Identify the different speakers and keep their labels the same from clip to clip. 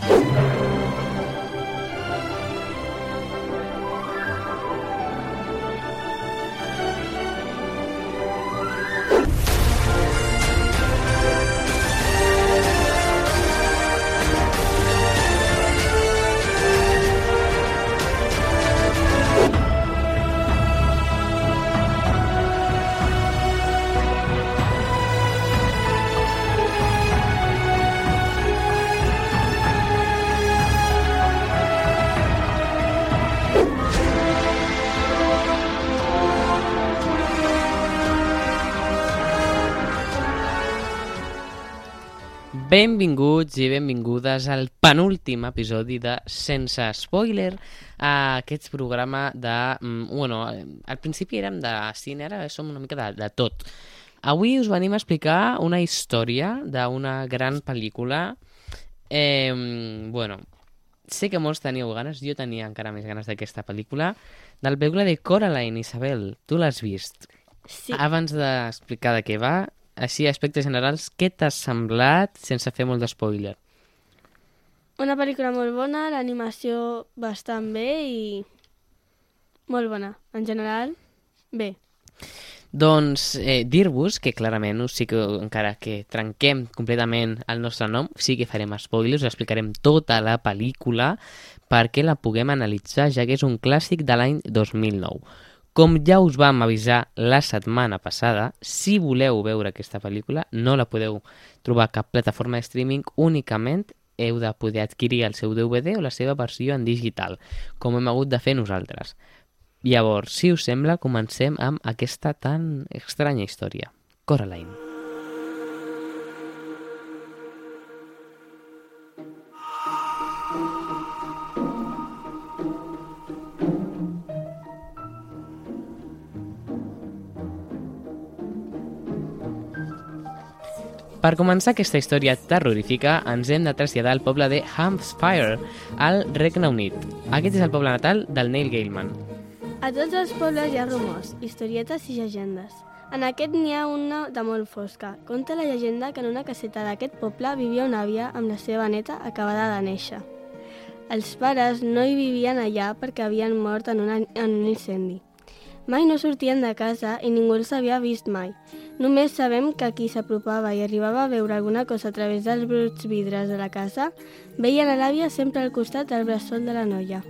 Speaker 1: Benvinguts i benvingudes al penúltim episodi de Sense Spoiler, aquest programa de... al principi érem de cine, ara som una mica de tot. Avui us venim a explicar una història d'una gran pel·lícula. Sé que molts teníeu ganes, jo tenia encara més ganes d'aquesta pel·lícula, del pel·lícula de Coraline. Isabel, tu l'has vist?
Speaker 2: Sí.
Speaker 1: Abans d'explicar de què va, així, aspectes generals, què t'ha semblat sense fer molt d'espoiler?
Speaker 2: Una pel·lícula molt bona, l'animació bastant bé i molt bona. En general, bé.
Speaker 1: Doncs dir-vos que clarament, encara que trenquem completament el nostre nom, sí que farem spoilers, us explicarem tota la pel·lícula perquè la puguem analitzar, ja que és un clàssic de l'any 2009. Com ja us vam avisar la setmana passada, si voleu veure aquesta pel·lícula, no la podeu trobar a cap plataforma de streaming, únicament heu de poder adquirir el seu DVD o la seva versió en digital, com hem hagut de fer nosaltres. Llavors, si us sembla, comencem amb aquesta tan estranya història. Coraline. Per començar aquesta història terrorífica, ens hem de traslladar al poble de Hampshire, al Regne Unit. Aquest és el poble natal del Neil Gaiman.
Speaker 2: A tots els pobles hi ha rumors, historietes i llegendes. En aquest n'hi ha una de molt fosca. Conta la llegenda que en una caseta d'aquest poble vivia una àvia amb la seva neta acabada de néixer. Els pares no hi vivien allà perquè havien mort en un incendi. Mai no sortien de casa i ningú els havia vist mai. Només sabem que qui s'apropava i arribava a veure alguna cosa a través dels bruts vidres de la casa, veien a l'àvia sempre al costat del bressol de la noia.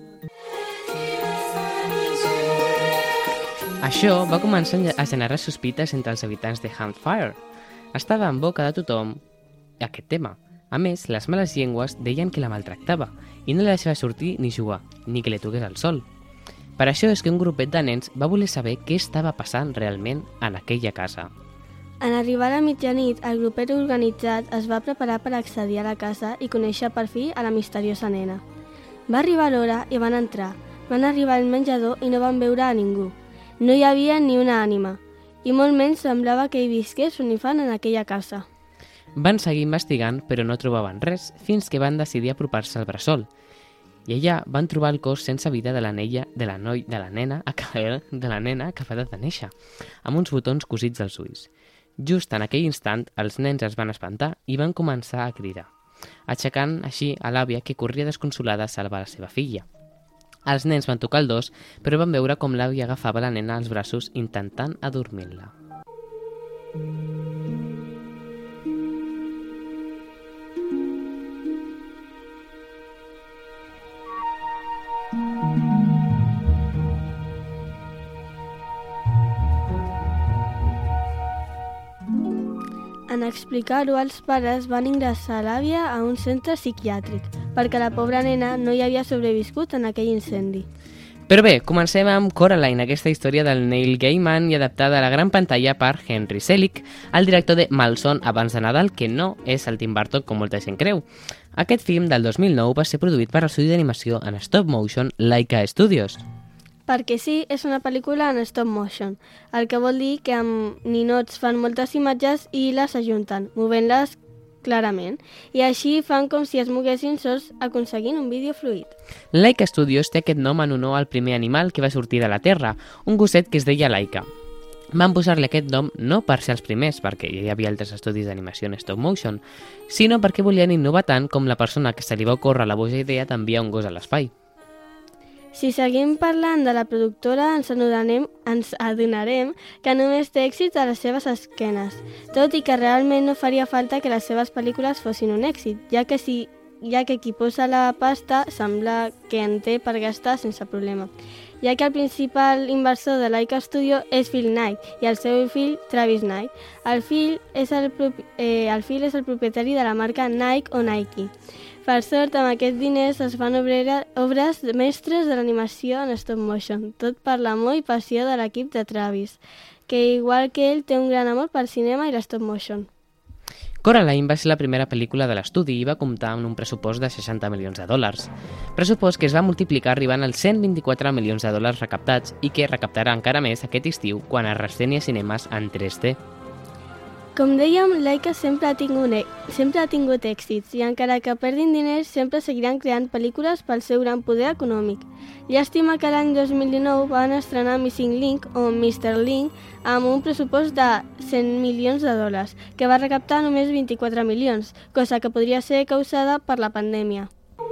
Speaker 1: Això va començar a generar sospites entre els habitants de Hampshire. Estava en boca de tothom aquest tema. A més, les males llengües deien que la maltractava i no la deixava sortir ni jugar, ni que li toqués el sol. Per això és que un grupet de nens va voler saber què estava passant realment en aquella casa.
Speaker 2: En arribar a mitjanit, el grupet organitzat es va preparar per accedir a la casa i conèixer per fi a la misteriosa nena. Va arribar l'hora i van entrar. Van arribar al menjador i no van veure a ningú. No hi havia ni una ànima, i molt menys semblava que hi visqués un infant en aquella casa.
Speaker 1: Van seguir investigant, però no trobaven res, fins que van decidir apropar-se al bressol. I allà van trobar el cos sense vida de la nena acabada de néixer, amb uns botons cosits als ulls. Just en aquell instant, els nens es van espantar i van començar a cridar, aixecant així a l'àvia que corria desconsolada a salvar la seva filla. Els nens van tocar el dos, però van veure com l'àvia agafava la nena als braços intentant adormir-la.
Speaker 2: En explicar-ho, els pares van ingressar l'àvia a un centre psiquiàtric, perquè la pobra nena no hi havia sobreviscut en aquell incendi.
Speaker 1: Però bé, comencem amb Coraline, aquesta història del Neil Gaiman i adaptada a la gran pantalla per Henry Selick, el director de Malson abans de Nadal, que no és el Tim Burton com molta gent creu. Aquest film del 2009 va ser produït per l'estudi d'animació en stop motion Laika Studios.
Speaker 2: Perquè sí, és una pel·lícula en stop motion, el que vol dir que amb ninots fan moltes imatges i les ajunten, movent-les clarament, i així fan com si es moguessin sols aconseguint un vídeo fluid.
Speaker 1: Laika Studios té aquest nom en honor al primer animal que va sortir de la Terra, un gosset que es deia Laika. Van posar-li aquest nom no per ser els primers, perquè ja hi havia altres estudis d'animació en stop motion, sinó perquè volien innovar tant com la persona que se li va ocórrer la boja idea d'enviar un gos a l'espai.
Speaker 2: Si seguim parlant de la productora, ens adonarem que només té èxit a les seves esquenes, tot i que realment no faria falta que les seves pel·lícules fossin un èxit, ja que qui posa la pasta sembla que en té per gastar sense problema, ja que el principal inversor de Laika Studio és Phil Knight i el seu fill Travis Knight. El fill és el propietari de la marca Nike o Nike. Per sort, amb aquests diners es fan obres mestres de l'animació en stop motion, tot per l'amor i passió de l'equip de Travis, que igual que ell té un gran amor pel cinema i l'stop motion.
Speaker 1: Coraline va ser la primera pel·lícula de l'estudi i va comptar amb un pressupost de $60 milions, pressupost que es va multiplicar arribant als $124 milions recaptats i que recaptarà encara més aquest estiu quan es restreni a cinemes en 3D.
Speaker 2: Com dèiem, Laika sempre ha tingut èxits i encara que perdin diners sempre seguiran creant pel·lícules pel seu gran poder econòmic. Llàstima que l'any 2019 van estrenar Missing Link o Mr. Link amb un pressupost de $100 milions, que va recaptar només 24 milions, cosa que podria ser causada per la pandèmia.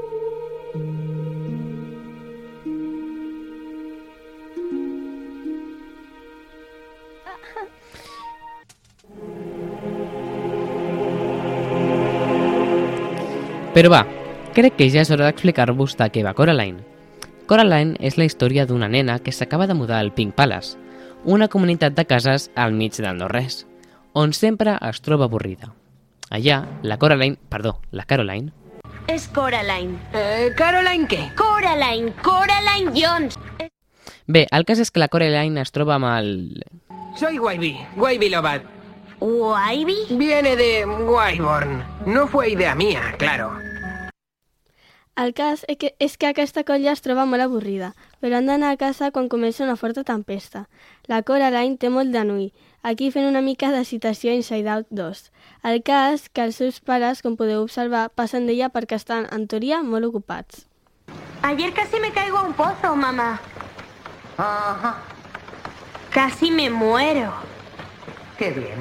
Speaker 1: Però va, crec que ja és hora d'explicar-vos de què va Coraline. Coraline és la història d'una nena que s'acaba de mudar al Pink Palace, una comunitat de cases al mig del no-res, on sempre es troba avorrida. Allà, la Caroline...
Speaker 3: És Coraline.
Speaker 4: ¿Caroline qué?
Speaker 3: Coraline Jones.
Speaker 1: Bé, el cas és que la Coraline es troba amb el...
Speaker 4: Soy Wavy Lobat.
Speaker 3: ¿Wavy?
Speaker 4: Viene de Wyborn. No fue idea mía, claro.
Speaker 2: El cas és que aquesta colla es troba molt avorrida, però han d'anar a casa quan comença una forta tempesta. La Coraline té molt d'anui, aquí fent una mica de citació a Inside Out 2. El cas que els seus pares, com podeu observar, passen d'ella perquè estan, en teoria, molt ocupats.
Speaker 3: Ayer casi me caigo a un pozo, mamá.
Speaker 5: Ajá,
Speaker 3: Casi me muero.
Speaker 5: qué bien.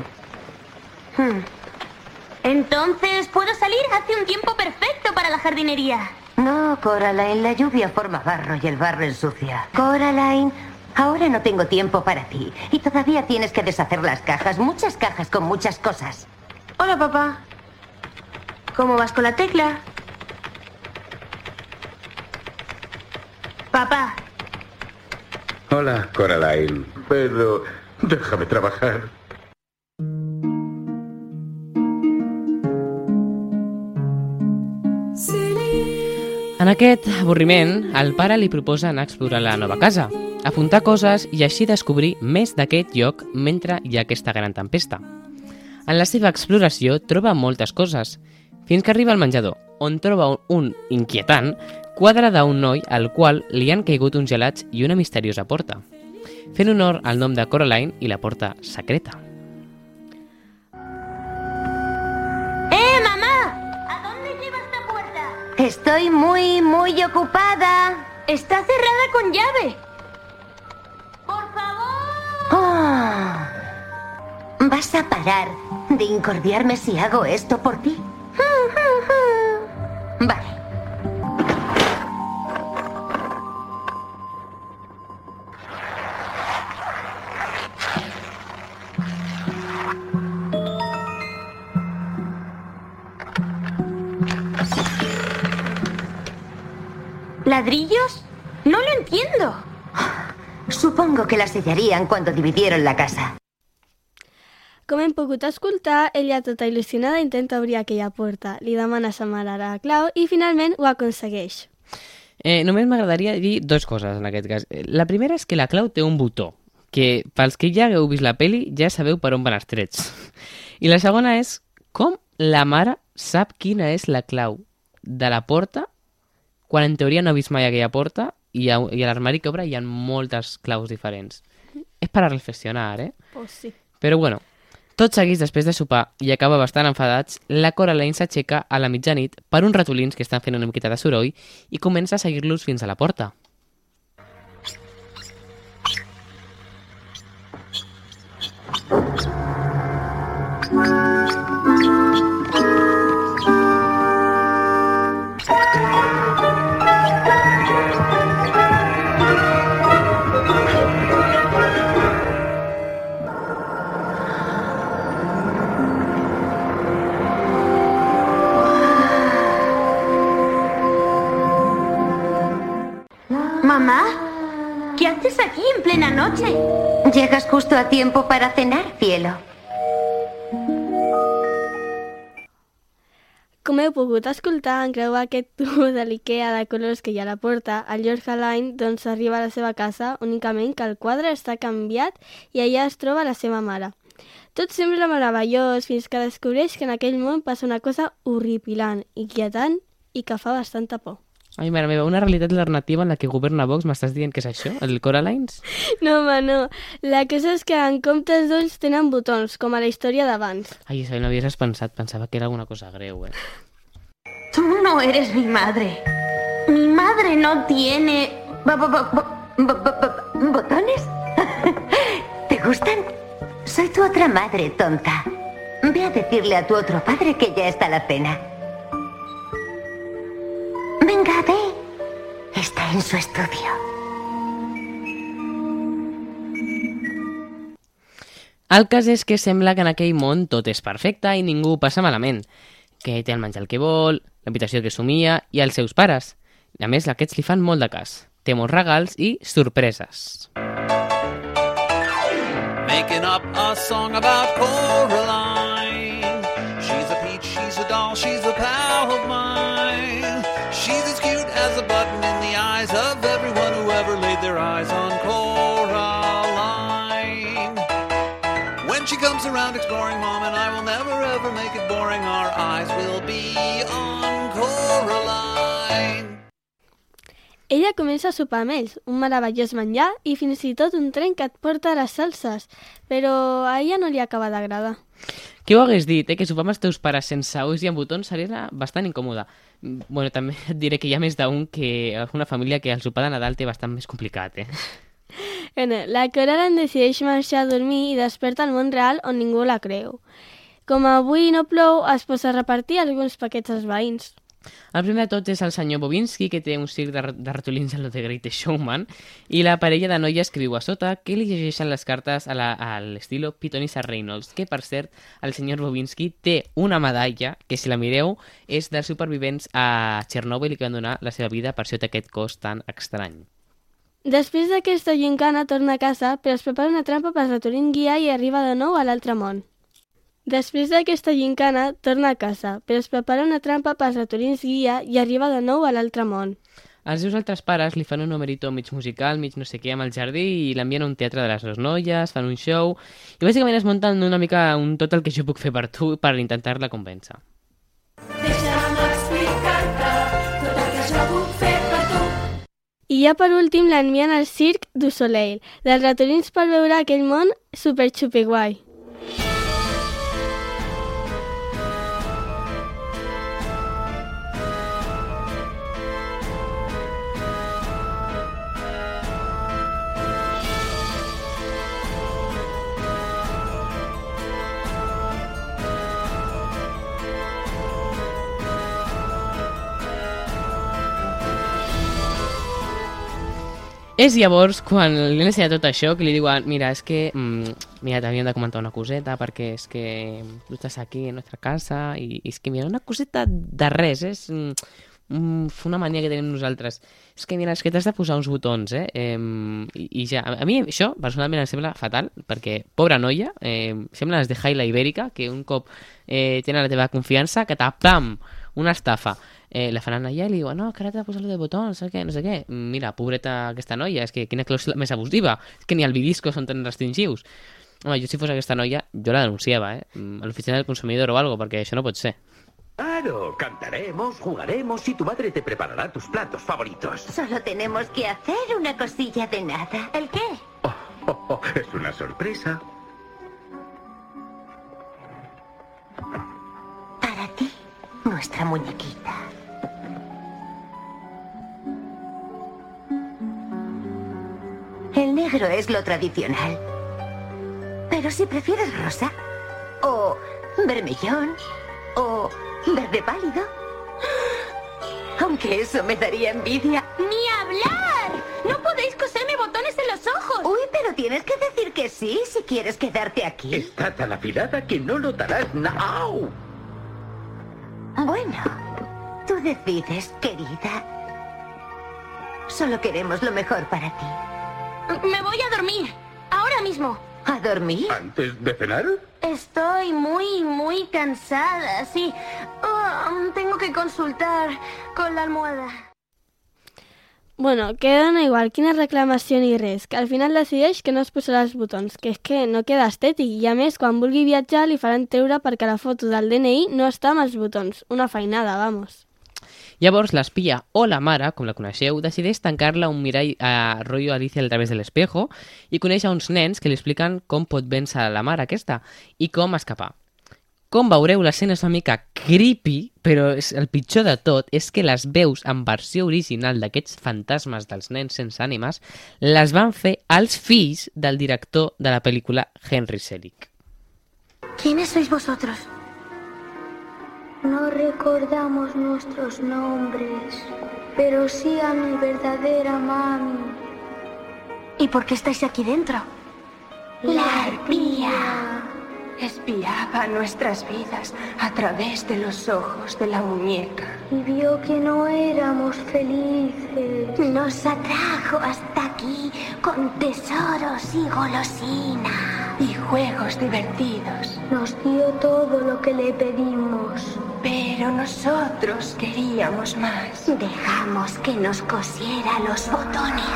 Speaker 3: Entonces, ¿puedo salir? Hace un tiempo perfecto para la jardinería.
Speaker 5: No, Coraline, la lluvia forma barro y el barro ensucia. Coraline, ahora no tengo tiempo para ti. Y todavía tienes que deshacer las cajas, muchas cajas con muchas cosas.
Speaker 3: Hola, papá. ¿Cómo vas con la tecla? Papá.
Speaker 6: Hola, Coraline. Pero déjame trabajar.
Speaker 1: En aquest avorriment, el pare li proposa anar a explorar la nova casa, apuntar coses i així descobrir més d'aquest lloc mentre hi ha aquesta gran tempesta. En la seva exploració troba moltes coses, fins que arriba al menjador, on troba un inquietant quadre d'un noi al qual li han caigut uns gelats i una misteriosa porta, fent honor al nom de Coraline i la porta secreta.
Speaker 3: ¡Mamá! ¿A dónde lleva esta puerta?
Speaker 5: Estoy muy ocupada.
Speaker 3: Está cerrada con llave. ¡Por favor!
Speaker 5: Oh. ¿Vas a parar de incordiarme si hago esto por ti? Vale.
Speaker 3: ¿Ladrillos? No lo entiendo.
Speaker 5: Supongo que la sellarían cuando dividieron la casa.
Speaker 2: Com hem pogut escoltar, ella tota il·lusionada intenta obrir aquella porta, li demana a sa mare la clau i finalment ho aconsegueix.
Speaker 1: Només m'agradaria dir dues coses en aquest cas. La primera és que la clau té un botó, que pels que ja hagueu vist la peli ja sabeu per on van els trets. I la segona és com la mare sap quina és la clau de la porta quan en teoria no ha vist mai aquella porta i a l'armari que obre hi ha moltes claus diferents. És per a reflexionar,
Speaker 2: Pues sí.
Speaker 1: Però bueno, tot seguits després de sopar i acaba bastant enfadats, la Coraline s'aixeca a la mitjanit per uns ratolins que estan fent una miqueta de soroll i comença a seguir-los fins a la porta.
Speaker 5: justo a tiempo para cenar, cielo.
Speaker 2: Com heu pogut escoltar, en creuar aquest tub de l'Ikea de colors que hi ha a la porta, el George Alain doncs arriba a la seva casa únicament que el quadre està canviat i allà es troba la seva mare. Tot sembla meravellós fins que descobreix que en aquell món passa una cosa horripilant, inquietant i que fa bastanta por.
Speaker 1: Ai, mare meva, una realitat alternativa en la que governa Vox, m'estàs dient que és això? El Coralines?
Speaker 2: No, home, no. La cosa és que en comptes d'ulls tenen botons, com a la història d'abans.
Speaker 1: Ai, això no havies pensat, pensava que era alguna cosa greu,
Speaker 3: Tú no eres mi madre. Mi madre no tiene...
Speaker 5: ¿Botones? ¿Te gustan? Soy tu otra madre, tonta. Ve a decirle a tu otro padre que ya está la cena. Venga, ve. Está en su estudio.
Speaker 1: El cas és que sembla que en aquell món tot és perfecte i ningú ho passa malament. Que té el menjar el que vol, l'habitació que somia i els seus pares. A més, aquests li fan molt de cas. Té molts regals i sorpreses.
Speaker 7: Making up a song about Coraline. She's a peach, she's a doll, she's a pal of mine. She's as cute as a button in the eyes of everyone who ever laid their eyes on Coraline. When she comes around exploring, Mom and I will never ever make it boring. Our eyes will be on Coraline.
Speaker 2: Ella comença a sopar amb ells, un meravellós menjar i fins i tot un tren que et porta a les salses, però a ella no li acaba d'agradar.
Speaker 1: Qui ho hagués dit, que sopar amb els teus pares sense ulls i amb botons seria bastant incòmode. Bueno, també et diré que hi ha més d'un que una família que el sopar de Nadal té bastant més complicat,
Speaker 2: Bueno, la Coraline decideix marxar a dormir i desperta al món real on ningú la creu. Com avui no plou, es posa a repartir alguns paquets als veïns.
Speaker 1: El primer de tots és el senyor Bobinski, que té un circ de ratolins a lo de Greatest Showman, i la parella de noies que viu a sota, que li llegeixen les cartes a l'estilo Pitonisa Reynolds, que, per cert, el senyor Bobinski té una medalla, que si la mireu, és dels supervivents a Chernobyl i que van donar la seva vida per sota aquest cos tan estrany.
Speaker 2: Després d'aquesta gincana torna a casa, però es prepara una trampa per ratolin guia i arriba de nou a l'altre món. Després d'aquesta gincana, torna a casa, però es prepara una trampa pels ratolins guia i arriba de nou a l'altre món.
Speaker 1: Els seus altres pares li fan un numerito mig musical, mig no sé què, amb el jardí i l'envien a un teatre de les dues noies, fan un show i bàsicament es munten una mica tot el que jo puc fer per tu per intentar-la convèncer.
Speaker 8: Deixa'm explicar-te tot el que jo puc fer per tu.
Speaker 2: I ja per últim l'envien al circ du Soleil, dels ratolins per veure aquell món super xupiguai.
Speaker 1: És llavors quan li han ensenyat tot això que li diuen, mira, és que mira, t'havíem de comentar una coseta perquè és que tu estàs aquí a la nostra casa i és que mira, una coseta de res, és una mania que tenim nosaltres. És que mira, és que t'has de posar uns botons, i ja, a mi això personalment em sembla fatal perquè, pobra noia, sembla les de Jaila Ibèrica, que un cop tenen la teva confiança, que pam, una estafa. La fan anar allà i li diuen, no, que ara t'ha de posar lo de botons, no sé què. Mira, pobreta aquesta noia, és que quina clàusula més abusiva. És que ni al Vidisco són tan restringius. Home, jo si fos aquesta noia, jo la denunciava, a l'oficina del consumidor o algo, perquè això no pot ser.
Speaker 9: Claro, cantaremos, jugaremos y tu madre te preparará tus platos favoritos.
Speaker 5: Solo tenemos que hacer una cosilla de nada.
Speaker 3: ¿El qué?
Speaker 9: Es una sorpresa.
Speaker 5: Para ti, nuestra muñequita. El negro es lo tradicional. Pero si prefieres rosa, o vermellón, o verde pálido, aunque eso me daría envidia.
Speaker 3: ¡Ni hablar! ¡No podéis coserme botones en los ojos!
Speaker 5: Uy, pero tienes que decir que sí si quieres quedarte aquí.
Speaker 9: Está tan afilada que no notarás nada. ¡Au!
Speaker 5: Bueno, tú decides, querida. Solo queremos lo mejor para ti.
Speaker 3: Me voy a dormir. Ahora mismo.
Speaker 5: ¿A dormir?
Speaker 6: ¿Antes de cenar?
Speaker 3: Estoy muy cansada, sí. Tengo que consultar con la almohada.
Speaker 2: Bueno, que dona igual quina reclamació ni res, que al final decideix que no es posarà els botons, que és que no queda estètic, i a més, quan vulgui viatjar li faran treure perquè la foto del DNI no està amb els botons. Una feinada, vamos.
Speaker 1: Llavors l'espia o la mare, com la coneixeu, decideix tancar-la un mirall a rotllo Alicia al través de l'espejo i coneix a uns nens que li expliquen com pot vèncer la mare aquesta i com escapar. Com veureu, l'escena és una mica creepy, però el pitjor de tot és que les veus en versió original d'aquests fantasmes dels nens sense ànimes les van fer els fills del director de la pel·lícula Henry Selick.
Speaker 3: ¿Quiénes sois vosotros?
Speaker 10: No recordamos nuestros nombres, pero sí a mi verdadera mami.
Speaker 3: ¿Y por qué estáis aquí dentro?
Speaker 10: La arpía.
Speaker 11: Espiaba nuestras vidas a través de los ojos de la muñeca.
Speaker 10: Y vio que no éramos felices.
Speaker 3: Nos atrajo hasta aquí con tesoros y golosinas.
Speaker 11: Y juegos divertidos.
Speaker 10: Nos dio todo lo que le pedimos.
Speaker 11: Pero nosotros queríamos más.
Speaker 3: Dejamos que nos cosiera los botones.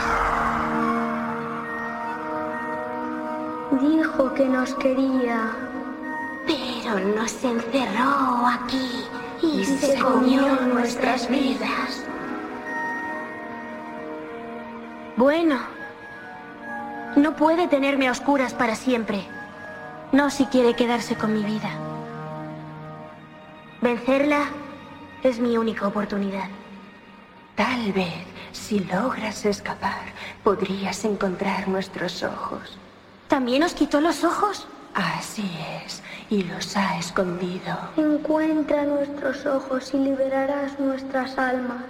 Speaker 10: Dijo que nos quería.
Speaker 3: Pero nos encerró aquí
Speaker 11: y se comió nuestras vidas.
Speaker 3: Bueno, no puede tenerme a oscuras para siempre. No si quiere quedarse con mi vida. Vencerla es mi única oportunidad.
Speaker 11: Tal vez, si logras escapar, podrías encontrar nuestros ojos.
Speaker 3: ¿También os quitó los ojos?
Speaker 11: Así es, y los ha escondido.
Speaker 10: Encuentra nuestros ojos y liberarás nuestras almas.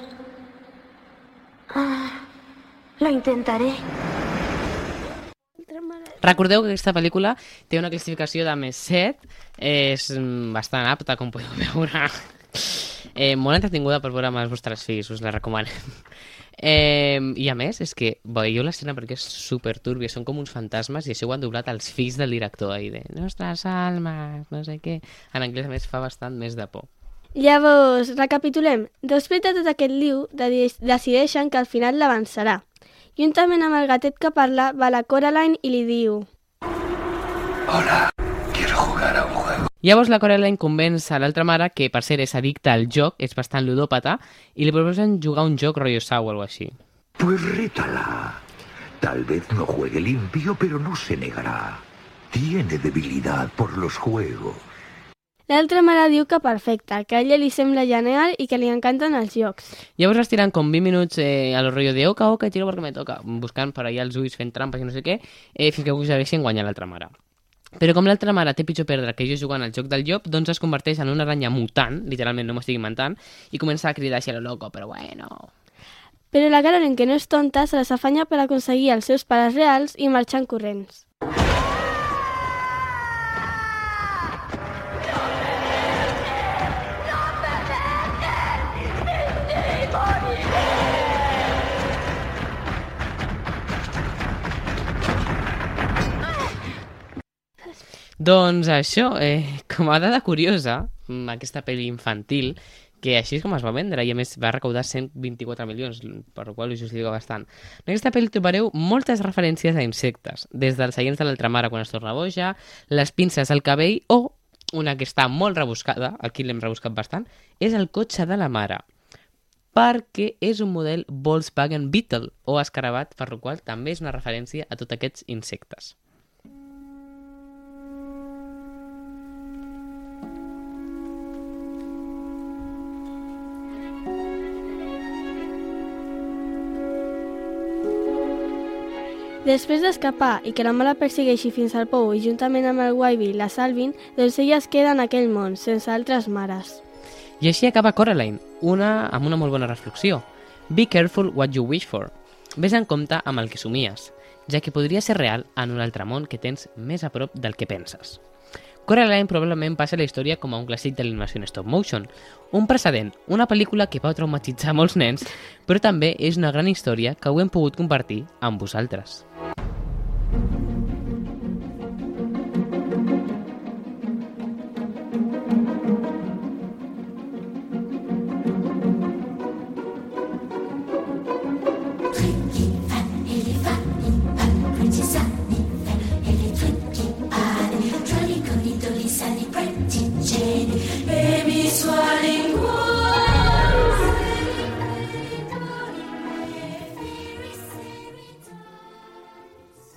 Speaker 3: Lo intentaré.
Speaker 1: Recordeu que aquesta pel·lícula té una classificació de +7, és bastant apta, com podeu veure. Molt entretinguda per veure amb els vostres fills, us la recomanem. I a més, és que veieu l'escena perquè és super turbia, són com uns fantasmes i això ho han doblat els fills del director ahir de nostres almes, no sé què. En anglès a més fa bastant més de por.
Speaker 2: Llavors, recapitulem. Després de tot aquest liu, decideixen que al final l'avançarà. Juntament amb el gatet que parla, va la Coraline i li diu:
Speaker 9: Hola, quiero jugar a un juego.
Speaker 1: Llavors la Coraline convenç a l'altra mare, que per ser és addicta al joc, és bastant ludòpata, i li proposen jugar un joc rotllo Saw o algo així.
Speaker 9: Pues rétala. Tal vez no juegue limpio, pero no se negará. Tiene debilidad por los juegos.
Speaker 2: L'altra mare diu que perfecte, que a ella li sembla genial i que li encanten els jocs.
Speaker 1: Llavors es tiren com 20 minuts a lo rotllo de oca, tiro perquè me toca, buscant per allà els ulls, fent trampes i no sé què, fins que aconsegueixen guanyar l'altra mare. Però com l'altra mare té pitjor perdre que jo jugant al joc del llop, doncs es converteix en una aranya mutant, literalment no m'estic inventant, i comença a cridar així a lo loco, però bueno.
Speaker 2: Però la Caroline, que no és tonta, se les afanya per aconseguir els seus pares reals i marxant corrents.
Speaker 1: Doncs això, com a dada curiosa, aquesta pel·li infantil, que així és com es va vendre i a més va recaudar 124 milions, per la qual us justifica bastant. En aquesta pel·li trobareu moltes referències a insectes, des dels seients de l'altra mare quan es torna boja, les pinces al cabell o, una que està molt rebuscada, aquí l'hem rebuscat bastant, és el cotxe de la mare, perquè és un model Volkswagen Beetle o escarabat, per la qual també és una referència a tots aquests insectes.
Speaker 2: Després d'escapar i que la mare persegueixi fins al pou i juntament amb el Wavy la salvin, doncs ella es queda en aquell món, sense altres mares.
Speaker 1: I així acaba Coraline, amb una molt bona reflexió. Be careful what you wish for. Ves en compte amb el que somies, ja que podria ser real en un altre món que tens més a prop del que penses. Coraline probablement passa a la història com a un clàssic de l'animació en stop motion, un precedent, una pel·lícula que va traumatitzar molts nens, però també és una gran història que ho hem pogut compartir amb vosaltres.